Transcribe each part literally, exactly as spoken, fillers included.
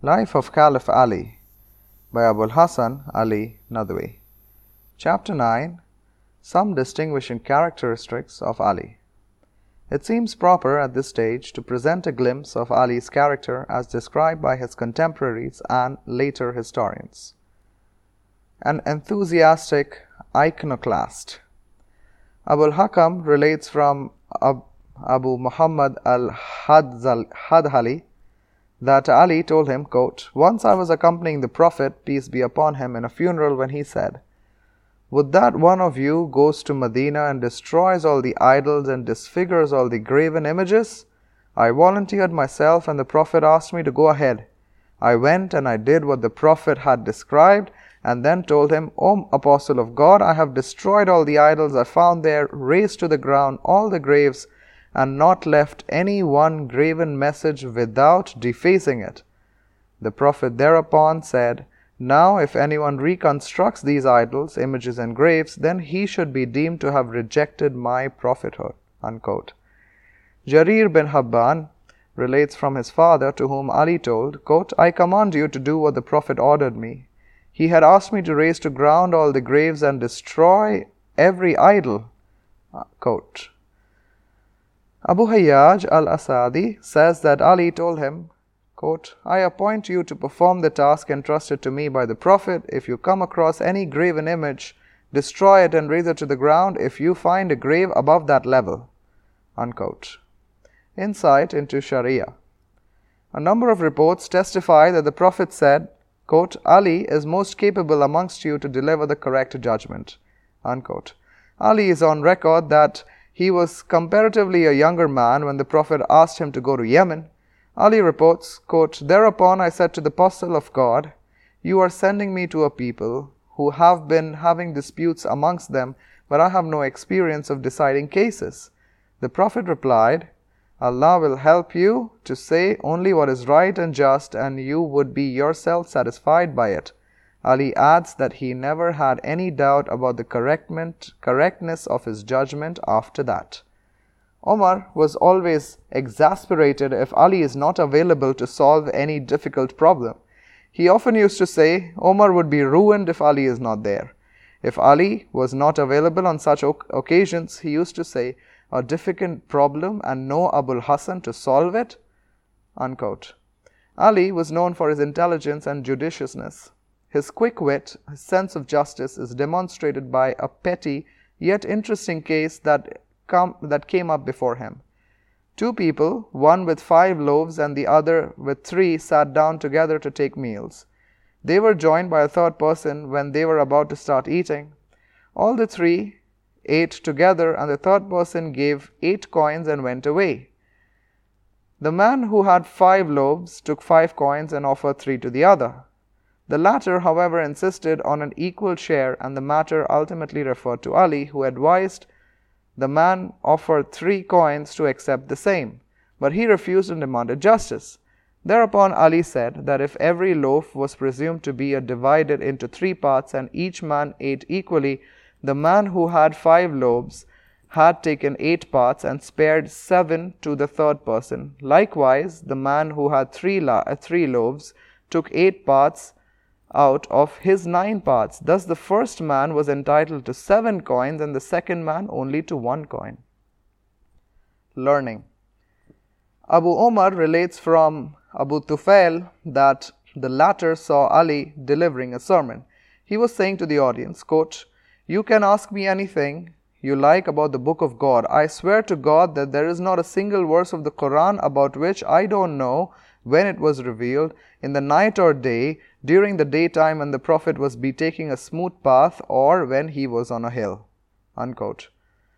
Life of Caliph Ali by Abul Hasan Ali Nadwi. Chapter nine. Some distinguishing characteristics of Ali. It seems proper at this stage to present a glimpse of Ali's character as described by his contemporaries and later historians. An enthusiastic iconoclast. Abul Hakam relates from Ab- Abu Muhammad al-Hadhali that Ali told him, quote, "Once I was accompanying the Prophet, peace be upon him, in a funeral when he said, 'Would that one of you goes to Medina and destroys all the idols and disfigures all the graven images?' I volunteered myself, and the Prophet asked me to go ahead. I went and I did what the Prophet had described, and then told him, 'O Apostle of God, I have destroyed all the idols I found there, razed to the ground all the graves, and not left any one graven message without defacing it.' The Prophet thereupon said, 'Now if anyone reconstructs these idols, images and graves, then he should be deemed to have rejected my prophethood.'" Unquote. Jarir bin Habban relates from his father, to whom Ali told, quote, "I command you to do what the Prophet ordered me. He had asked me to raze to ground all the graves and destroy every idol." Quote. Abu Hayyaj al-Asadi says that Ali told him, quote, "I appoint you to perform the task entrusted to me by the Prophet. If you come across any graven image, destroy it and raze it to the ground if you find a grave above that level." Unquote. Insight into Sharia. A number of reports testify that the Prophet said, quote, "Ali is most capable amongst you to deliver the correct judgment." Unquote. Ali is on record that he was comparatively a younger man when the Prophet asked him to go to Yemen. Ali reports, quote, "Thereupon I said to the Apostle of God, 'You are sending me to a people who have been having disputes amongst them, but I have no experience of deciding cases.' The Prophet replied, 'Allah will help you to say only what is right and just, and you would be yourself satisfied by it.'" Ali adds that he never had any doubt about the correctness of his judgment after that. Omar was always exasperated if Ali is not available to solve any difficult problem. He often used to say Omar would be ruined if Ali is not there. If Ali was not available on such occasions, he used to say, "A difficult problem and no Abul Hasan to solve it?" Unquote. Ali was known for his intelligence and judiciousness. His quick wit, his sense of justice is demonstrated by a petty yet interesting case that, come, that came up before him. Two people, one with five loaves and the other with three, sat down together to take meals. They were joined by a third person when they were about to start eating. All the three ate together, and the third person gave eight coins and went away. The man who had five loaves took five coins and offered three to the other. The latter, however, insisted on an equal share, and the matter ultimately referred to Ali, who advised the man offered three coins to accept the same, but he refused and demanded justice. Thereupon Ali said that if every loaf was presumed to be divided into three parts and each man ate equally, the man who had five loaves had taken eight parts and spared seven to the third person. Likewise, the man who had three, la- three loaves took eight parts out of his nine parts. Thus the first man was entitled to seven coins and the second man only to one coin. Learning. Abu Omar relates from Abu Tufail that the latter saw Ali delivering a sermon. He was saying to the audience, quote, "You can ask me anything you like about the book of God. I swear to God that there is not a single verse of the Quran about which I don't know when it was revealed, in the night or day, during the daytime when the Prophet was betaking a smooth path, or when he was on a hill." Unquote.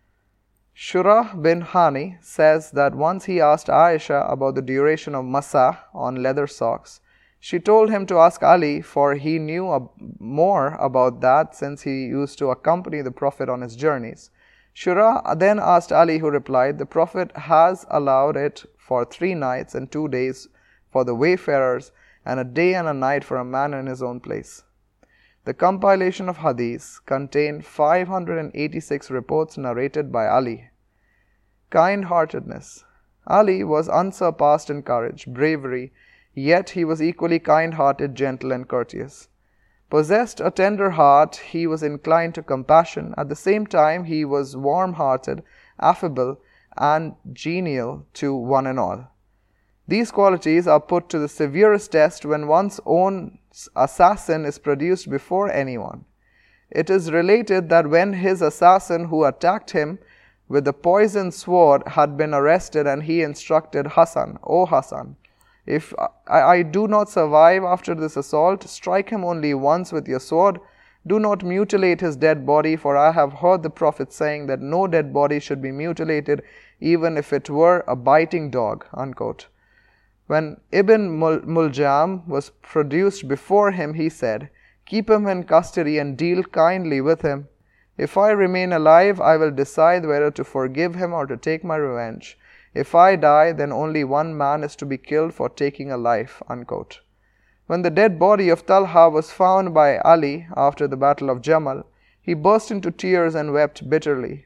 Shurah bin Hani says that once he asked Aisha about the duration of masah on leather socks. She told him to ask Ali, for he knew ab- more about that since he used to accompany the Prophet on his journeys. Shurah then asked Ali, who replied, "The Prophet has allowed it for three nights and two days for the wayfarers, and a day and a night for a man in his own place." The compilation of hadiths contain five hundred eighty-six reports narrated by Ali. Kind-heartedness. Ali was unsurpassed in courage, bravery, yet he was equally kind-hearted, gentle, and courteous. Possessed a tender heart, he was inclined to compassion. At the same time, he was warm-hearted, affable, and genial to one and all. These qualities are put to the severest test when one's own assassin is produced before anyone. It is related that when his assassin who attacked him with the poisoned sword had been arrested, and he instructed Hassan, "O Hassan, if I, I do not survive after this assault, strike him only once with your sword. Do not mutilate his dead body, for I have heard the Prophet saying that no dead body should be mutilated, even if it were a biting dog." Unquote. When Ibn Muljam was produced before him, he said, "Keep him in custody and deal kindly with him. If I remain alive, I will decide whether to forgive him or to take my revenge. If I die, then only one man is to be killed for taking a life." Unquote. When the dead body of Talha was found by Ali after the Battle of Jamal, he burst into tears and wept bitterly.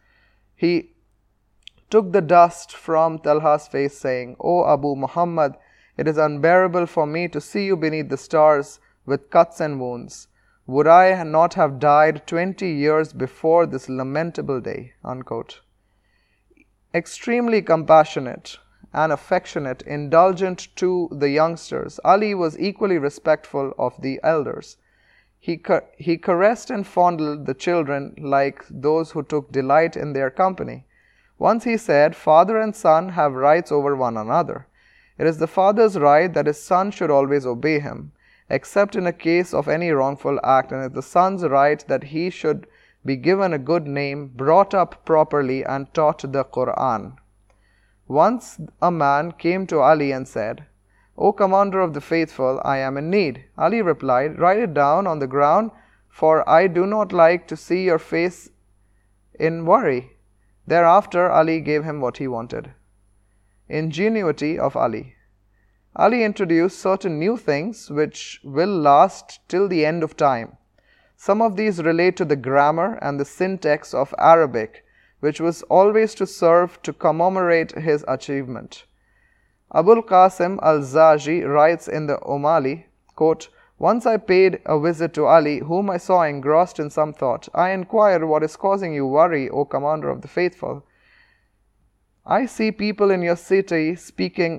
He took the dust from Talha's face, saying, "O Abu Muhammad, it is unbearable for me to see you beneath the stars with cuts and wounds. Would I not have died twenty years before this lamentable day?" Unquote. Extremely compassionate and affectionate, indulgent to the youngsters, Ali was equally respectful of the elders. He, ca- he caressed and fondled the children like those who took delight in their company. Once he said, "Father and son have rights over one another. It is the father's right that his son should always obey him, except in a case of any wrongful act, and it is the son's right that he should be given a good name, brought up properly, and taught the Quran." Once a man came to Ali and said, "O Commander of the Faithful, I am in need." Ali replied, "Write it down on the ground, for I do not like to see your face in worry." Thereafter, Ali gave him what he wanted. Ingenuity of Ali. Ali introduced certain new things which will last till the end of time. Some of these relate to the grammar and the syntax of Arabic, which was always to serve to commemorate his achievement. Abul Qasim al-Zaji writes in the Umali, quote, "Once I paid a visit to Ali, whom I saw engrossed in some thought. I inquired, 'What is causing you worry, O Commander of the Faithful?' 'I see people in your city speaking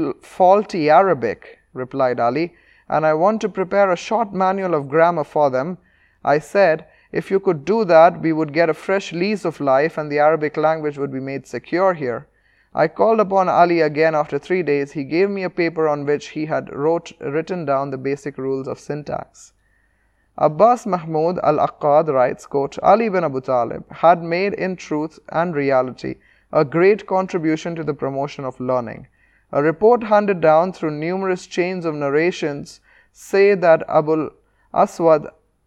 faulty Arabic,' replied Ali, 'and I want to prepare a short manual of grammar for them.' I said, 'If you could do that, we would get a fresh lease of life, and the Arabic language would be made secure here.' I called upon Ali again after three days. He gave me a paper on which he had wrote, written down the basic rules of syntax." Abbas Mahmud al-Aqad writes, quote, "Ali bin Abu Talib had made in truth and reality a great contribution to the promotion of learning. A report handed down through numerous chains of narrations say that Abul Aswad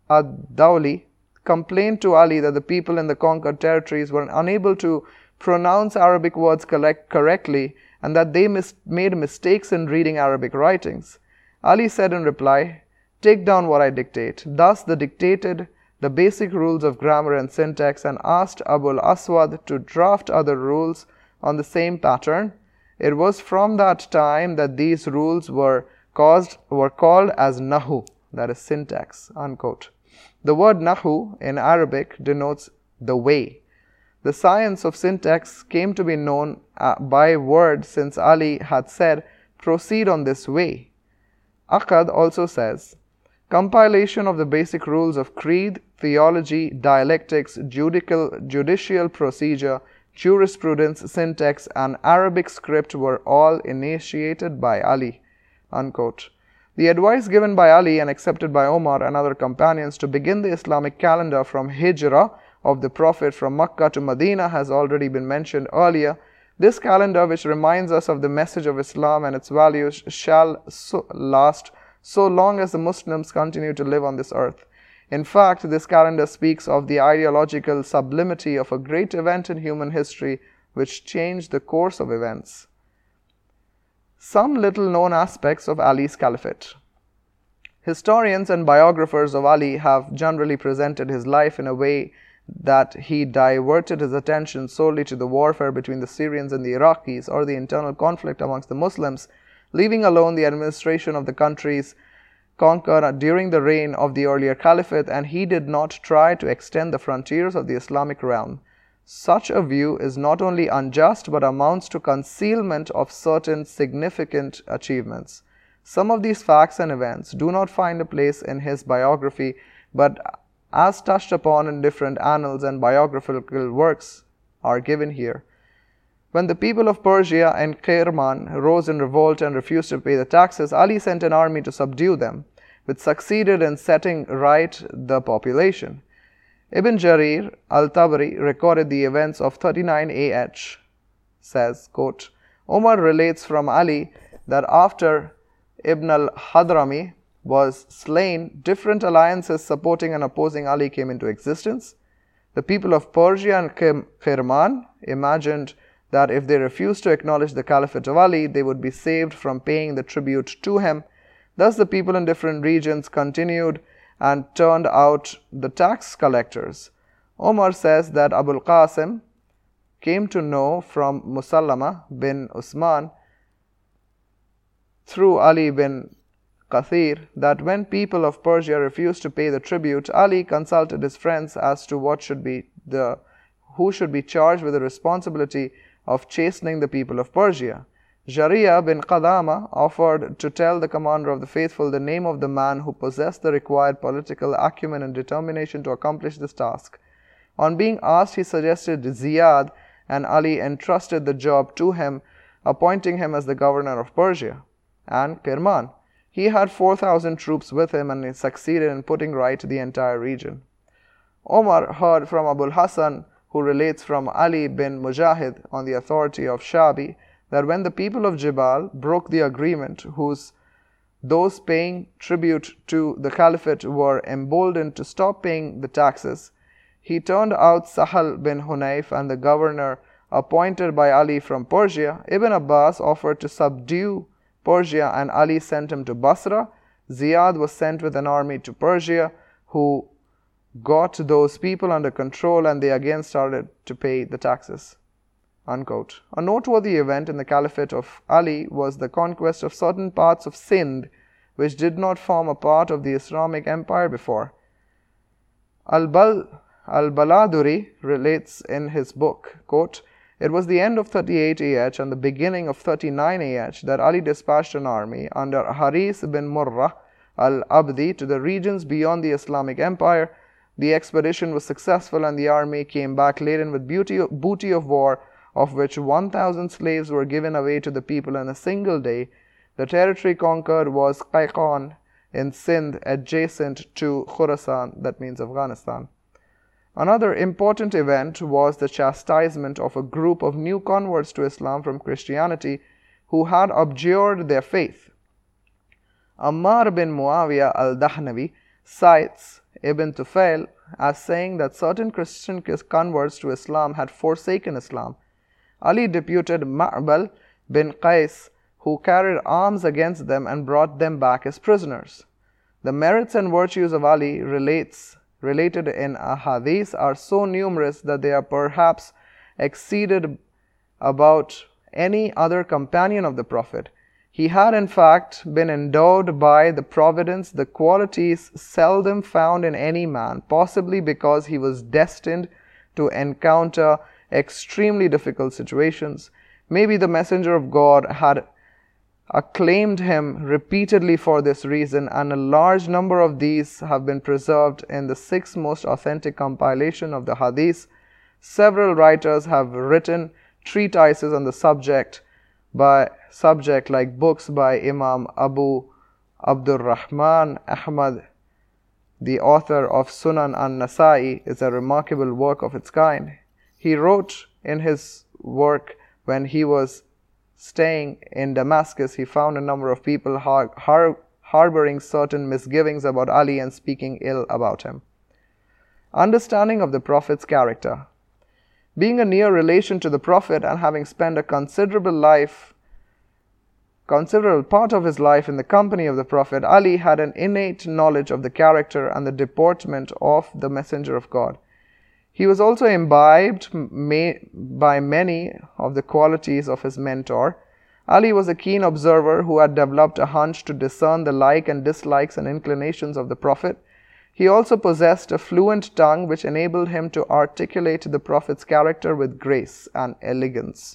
ad-Dawli complained to Ali that the people in the conquered territories were unable to pronounce Arabic words collect correctly, and that they mis- made mistakes in reading Arabic writings. Ali said in reply, 'Take down what I dictate.' Thus they dictated the basic rules of grammar and syntax, and asked Abul Aswad to draft other rules on the same pattern. It was from that time that these rules were caused were called as Nahu, that is syntax." Unquote. The word Nahu in Arabic denotes the way. The science of syntax came to be known uh, by word since Ali had said, "Proceed on this way." Aqad also says, "Compilation of the basic rules of creed, theology, dialectics, judicial, judicial procedure, jurisprudence, syntax, and Arabic script were all initiated by Ali." Unquote. The advice given by Ali and accepted by Omar and other companions to begin the Islamic calendar from Hijrah of the Prophet from Makkah to Medina has already been mentioned earlier. This calendar, which reminds us of the message of Islam and its values, shall so last so long as the Muslims continue to live on this earth. In fact, this calendar speaks of the ideological sublimity of a great event in human history which changed the course of events. Some little known aspects of Ali's caliphate. Historians and biographers of Ali have generally presented his life in a way that he diverted his attention solely to the warfare between the Syrians and the Iraqis, or the internal conflict amongst the Muslims, leaving alone the administration of the countries conquered during the reign of the earlier caliphate, and he did not try to extend the frontiers of the Islamic realm. Such a view is not only unjust but amounts to concealment of certain significant achievements. Some of these facts and events do not find a place in his biography, but as touched upon in different annals and biographical works are given here. When the people of Persia and Kerman rose in revolt and refused to pay the taxes, Ali sent an army to subdue them, which succeeded in setting right the population. Ibn Jarir al-Tabari recorded the events of thirty-nine A H, says, quote, Omar relates from Ali that after Ibn al-Hadrami was slain, different alliances supporting and opposing Ali came into existence. The people of Persia and Kerman imagined that if they refused to acknowledge the caliphate of Ali, they would be saved from paying the tribute to him. Thus the people in different regions continued and turned out the tax collectors. Omar says that Abul Qasim came to know from Musallama bin Usman through Ali bin Kathir that when people of Persia refused to pay the tribute, Ali consulted his friends as to what should be the who should be charged with the responsibility of chastening the people of Persia. Jaria bin Qadama offered to tell the commander of the faithful the name of the man who possessed the required political acumen and determination to accomplish this task. On being asked, he suggested Ziyad, and Ali entrusted the job to him, appointing him as the governor of Persia and Kerman. He had four thousand troops with him, and he succeeded in putting right the entire region. Omar heard from Abul Hasan, who relates from Ali bin Mujahid on the authority of Shabi, that when the people of Jibal broke the agreement, whose those paying tribute to the caliphate were emboldened to stop paying the taxes, he turned out Sahal bin Hunayf and the governor appointed by Ali from Persia. Ibn Abbas offered to subdue Persia, and Ali sent him to Basra. Ziyad was sent with an army to Persia, who got those people under control, and they again started to pay the taxes. Unquote. A noteworthy event in the caliphate of Ali was the conquest of certain parts of Sindh, which did not form a part of the Islamic Empire before. Al-Bal, Al-Baladuri relates in his book, quote, It was the end of thirty-eight A H and the beginning of thirty-nine A H that Ali dispatched an army under Haris bin Murrah al-Abdi to the regions beyond the Islamic Empire. The expedition was successful, and the army came back laden with booty, booty of war, of which one thousand slaves were given away to the people in a single day. The territory conquered was Qayqan in Sindh, adjacent to Khurasan, that means Afghanistan. Another important event was the chastisement of a group of new converts to Islam from Christianity who had abjured their faith. Ammar bin Muawiyah al-Dahnavi cites Ibn Tufail as saying that certain Christian converts to Islam had forsaken Islam. Ali deputed Ma'bal bin Qais, who carried arms against them and brought them back as prisoners. The merits and virtues of Ali relates, related in a hadith are so numerous that they are perhaps exceeded about any other companion of the Prophet. He had in fact been endowed by the Providence the qualities seldom found in any man, possibly because he was destined to encounter extremely difficult situations. Maybe the Messenger of God had acclaimed him repeatedly for this reason, and a large number of these have been preserved in the sixth most authentic compilation of the Hadith. Several writers have written treatises on the subject by subject like books by Imam Abu Abdur Rahman Ahmad. The author of Sunan an-Nasa'i is a remarkable work of its kind. He wrote in his work, when he was staying in Damascus, he found a number of people har har harboring certain misgivings about Ali and speaking ill about him. Understanding of the Prophet's character. Being a near relation to the Prophet and having spent a considerable life, considerable part of his life in the company of the Prophet, Ali had an innate knowledge of the character and the deportment of the Messenger of God. He was also imbibed may, by many of the qualities of his mentor. Ali was a keen observer who had developed a hunch to discern the like and dislikes and inclinations of the Prophet. He also possessed a fluent tongue which enabled him to articulate the Prophet's character with grace and elegance.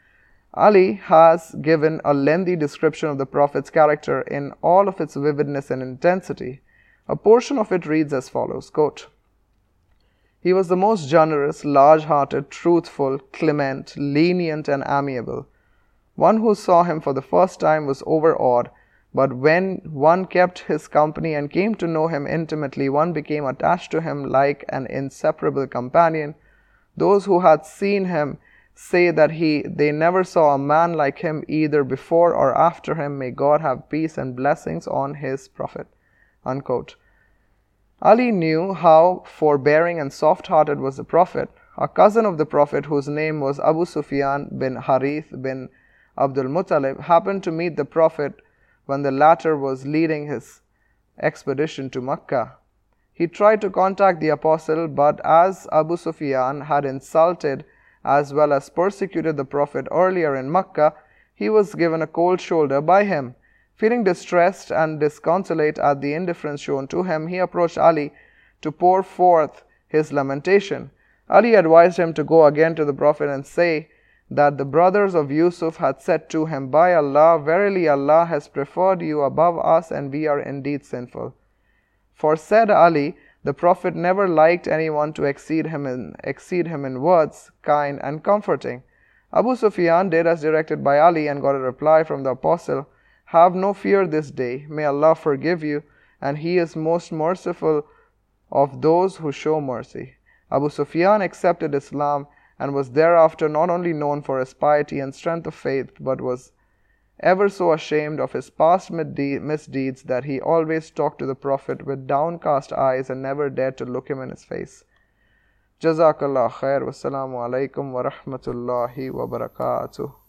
Ali has given a lengthy description of the Prophet's character in all of its vividness and intensity. A portion of it reads as follows, quote, "He was the most generous, large-hearted, truthful, clement, lenient, and amiable. One who saw him for the first time was overawed, but when one kept his company and came to know him intimately, one became attached to him like an inseparable companion. Those who had seen him say that he they never saw a man like him either before or after him. May God have peace and blessings on his Prophet." Unquote. Ali knew how forbearing and soft-hearted was the Prophet. A cousin of the Prophet, whose name was Abu Sufyan bin Harith bin Abdul Muttalib, happened to meet the Prophet when the latter was leading his expedition to Mecca. He tried to contact the Apostle, but as Abu Sufyan had insulted as well as persecuted the Prophet earlier in Mecca, he was given a cold shoulder by him. Feeling distressed and disconsolate at the indifference shown to him, he approached Ali to pour forth his lamentation. Ali advised him to go again to the Prophet and say that the brothers of Yusuf had said to him, "By Allah, verily Allah has preferred you above us, and we are indeed sinful." For, said Ali, the Prophet never liked anyone to exceed him in exceed him in words, kind and comforting. Abu Sufyan did as directed by Ali and got a reply from the Apostle, "Have no fear this day. May Allah forgive you, and He is most merciful of those who show mercy." Abu Sufyan accepted Islam and was thereafter not only known for his piety and strength of faith, but was ever so ashamed of his past misdeeds that he always talked to the Prophet with downcast eyes and never dared to look him in his face. Jazakallah khair. Wassalamu alaikum wa rahmatullahi wa barakatuh.